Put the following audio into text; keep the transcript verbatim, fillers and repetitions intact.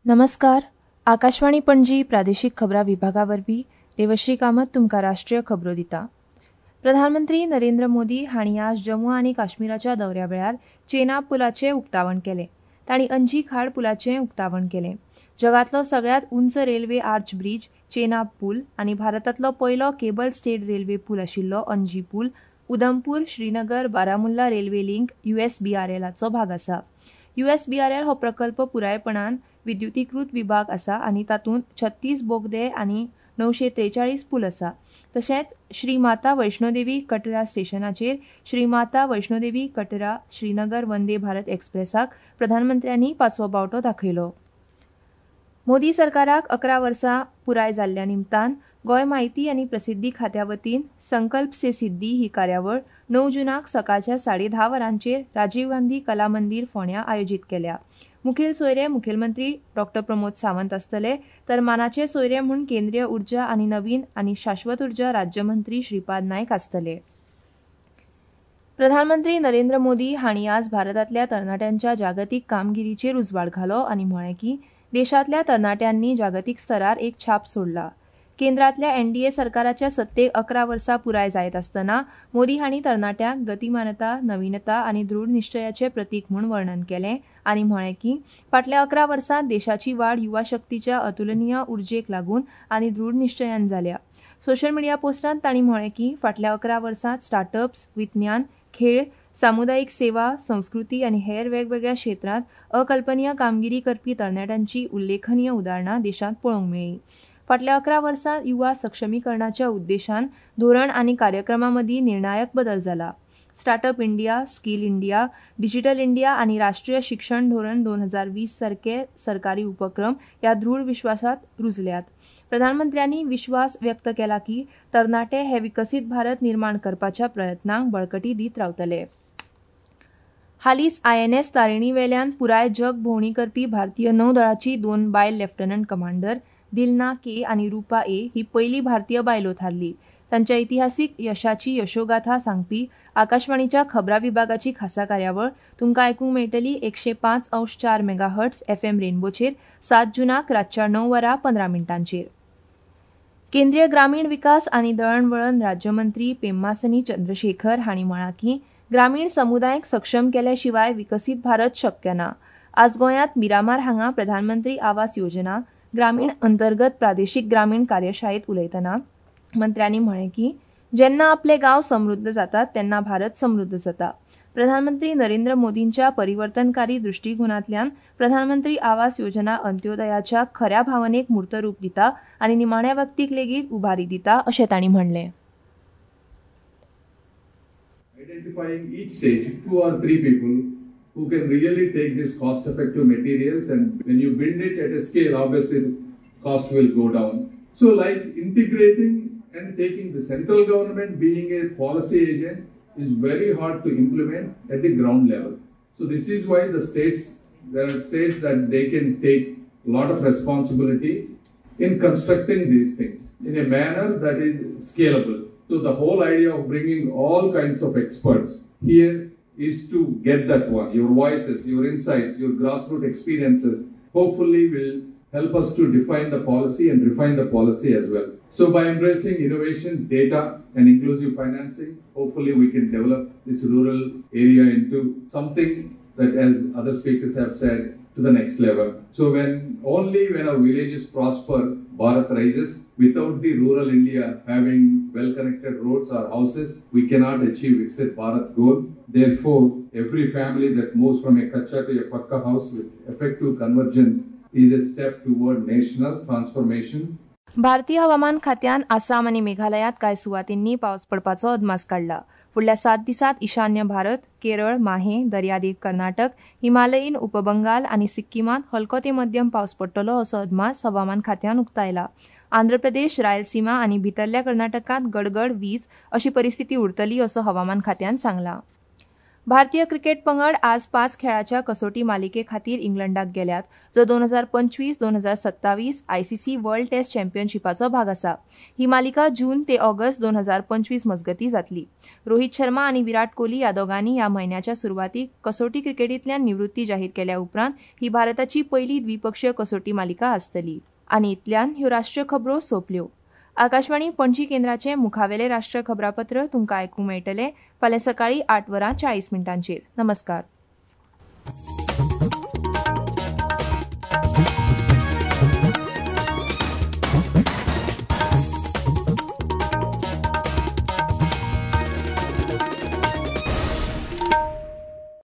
नमस्कार. आकाशवाणी पणजी प्रादेशीक खबरां विभागा वरवीं देवश्री कामत तुमकां राष्ट्रीय खबरो दिता. प्रधानमंत्री नरेंद्र मोदी हांणी आज जम्मू आनी काश्मीराच्या दौऱ्या वेळार चेनाब पुलाचें उक्तावण केलें. तांणी अंजी खाड पुलाचें उक्तावण केलें. जगांतलो सगळ्यांत उंच रेल्वे आर्च ब्रिज चेनाब पूल आनी भारतांतलो पयलो केबल स्टेड रेल्वे पूल आशिल्लो अंजी पूल उधमपूर श्रीनगर बारामुल्ला रेल्वे लिंक यूएसबीआरएलाचो भाग आसा. यूएसबीआरएल हो प्रकल्प पुरायपणान विद्युतीकृत विभाग आसा आनी तातूंत छत्तीस बोगदे आनी णवशे त्रेचाळीस पूल आसा. तशेंच श्री माता वैष्णोदेवी कटरा स्टेशनाचेर श्री माता वैष्णोदेवी कटरा श्रीनगर वंदे भारत एक्सप्रेसाक प्रधानमंत्र्यांनी पांचवो बावटो दाखयलो. मोदी सरकाराक अकरा वर्सां पुराय जाल्ल्या निमतान गोंय म्हायती आनी प्रसिद्धी खात्या वतीन संकल्प से सिद्धी ही कार्यावळ णव जुनाक सकाळच्या साडे धा वरांचेर राजीव गांधी कला मंदीर फोंड्यां आयोजीत केल्या. मुखेल सोयरे मुखेलमंत्री डॉक्टर प्रमोद सावंत आसतले तर मानाचे सोयरे म्हूण केंद्रीय उर्जा आनी नवीन आनी शाश्वत उर्जा राज्यमंत्री श्रीपाद नायक आसतले. प्रधानमंत्री नरेंद्र मोदी हांणी आज भारतांतल्या तरणाट्यांच्या जागतीक कामगिरीचेर उजवाड घालो आनी म्हळें की देशांतल्या तरणाट्यांनी जागतीक स्तरार एक छाप सोडला. केंद्रांतल्या एनडीए सरकाराच्या सत्तेक अकरा वर्सां पुराय जायत आसतना मोदी हांणी तरणाट्यांक गतीमानता नवीनता आनी दृढ निश्चयाचें प्रतीक म्हूण वर्णन केलें आनी म्हळें की फाटल्या अकरा वर्सांत देशाची वाड युवा शक्तीच्या अतुलनीय उर्जेक लागून आनी दृढ निश्चयान जाल्या. सोशल मिडिया पोस्टांत तांणी म्हळें की फाटल्या अकरा वर्सांत स्टार्टअप्स विज्ञान खेळ सामुदायिक सेवा संस्कृती आनी हेर वेगवेगळ्या क्षेत्रांत अकल्पनीय कामगिरी करपी तरणाट्यांची उल्लेखनीय उदाहरणां देशांत पळोवंक मेळ्ळीं. फाटल्या अकरा वर्सांत युवा सक्षमीकरणाच्या उद्देशान धोरण आनी कार्यक्रमां मदीं निर्णायक बदल जाला. Startup India skill India digital India आनी राष्ट्रीय शिक्षण धोरण दोन हजार वीस सारखे सरकारी उपक्रम ह्या दृढ विश्वासात रुजल्यात. प्रधानमंत्र्यांनी विश्वास व्यक्त केला की तरणाटे हे विकसीत भारत निर्माण करपाच्या प्रयत्नांक बळकटी दीत रावतले. हालींच आयएनएस तारिणी वेल्यान पुराय जग भोंवडी करपी भारतीय नौदळाची दोन बायल लेफ्टनंट कमांडर दिलना के आनी रुपा ए ही पयली भारतीय बायलो थारली. तांच्या इतिहासीक यशाची यशोगाथा सांगपी आकाशवाणीच्या खबरां विभागाची खासा कार्यावळ तुमकां आयकूंक मेळटली एकशे पांच अंश चार मेगाहर्ट्स एफएम रेनबोचेर सात जुनाक रातच्या णव वरां पंदरा मिनटांचेर. केंद्रीय ग्रामीण विकास आनी दळणवळण राज्यमंत्री पेम्मासनी चंद्रशेखर हांणी म्हळां की ग्रामीण समुदायाक सक्षम केल्या शिवाय विकसीत भारत शक्य ना. आज गोंयांत मिरामार हांगा प्रधानमंत्री आवास योजना ग्रामीण अंतर्गत प्रादेशीक ग्रामीण कार्यशाळेत उलयतना मंत्र्यांनी म्हळें की जेन्ना आपले गांव समृद्ध जातात तेन्ना भारत समृद्ध जाता. प्रधानमंत्री नरेंद्र मोदींच्या परिवर्तनकारी दृष्टिकोनांतल्यान प्रधानमंत्री आवास योजना अंत्योदयाच्या खऱ्या भावनेक मूर्त रूप दिता आनी निमाण्या व्यक्तीक लेगीत उबारी दिता अशें तांणी म्हणलें. Identifying each stage, two or three people who can really take these cost-effective materials, and when you build it at a scale, obviously the cost will go down. So like integrating and taking the central government being a policy agent is very hard to implement at the ground level. So this is why the states, there are states that they can take a lot of responsibility in constructing these things in a manner that is scalable. So the whole idea of bringing all kinds of experts here is to get that one. Your voices, your insights, your grassroots experiences hopefully will help us to define the policy and refine the policy as well. So by embracing innovation, data and inclusive financing, hopefully we can develop this rural area into something that, as other speakers have said, to the next level. So when only when our villages prosper, Bharat rises. Without the rural India having well-connected roads or houses, we cannot achieve Viksit Bharat goal. Therefore, every family that moves from a kacha to a pakka house with effective convergence is a step toward national transformation. भारतीय हवामान खात्यान आसाम आनी मेघालयांत कांय सुवातींनी पावस पडपाचो अदमास काडला. फुडल्या सात दिसांत ईशान्य भारत, केरळ, माहे, दर्यादेग कर्नाटक, हिमालयीन उपबंगाल आनी सिक्कीमांत हलको ते मध्यम पावस पडटलो असो अदमास हवामान खात्यान उक्तायला. आंध्र प्रदेश, रायलसीमा आनी भितरल्या कर्नाटकांत गडगड वीज अशी परिस्थिती उरतली असो हवामान खात्यान सांगला. भारतीय क्रिकेट पंगड आज पाच खेळाच्या कसोटी मालिके खातीर इंग्लंडाक गेल्यात, जो दोन हजार पंचवीस दोन हजार सत्तावीस आयसीसी वर्ल्ड टेस्ट चॅम्पियनशिपाचो भाग आसा. ही मालिका जून ते ऑगस्ट दोन हजार पंचवीस मजगती जातली. रोहित शर्मा आनी विराट कोहली ह्या दोगांनी ह्या म्हयन्याच्या सुरवातीक कसोटी क्रिकेटींतल्यान निवृत्ती जाहीर केल्या उपरांत ही भारताची पयली द्विपक्षीय कसोटी मालिका आसतली. आनी इतल्यान ह्यो राष्ट्रीय खबरो सोंपल्यो. आकाशवाणी पणजी केंद्राचे मुखावेले राष्ट्रीय खबरापत्र तुमकां आयकूंक मेळटले फाल्यां सकाळीं आठ वरां चाळीस मिनटांचेर. नमस्कार.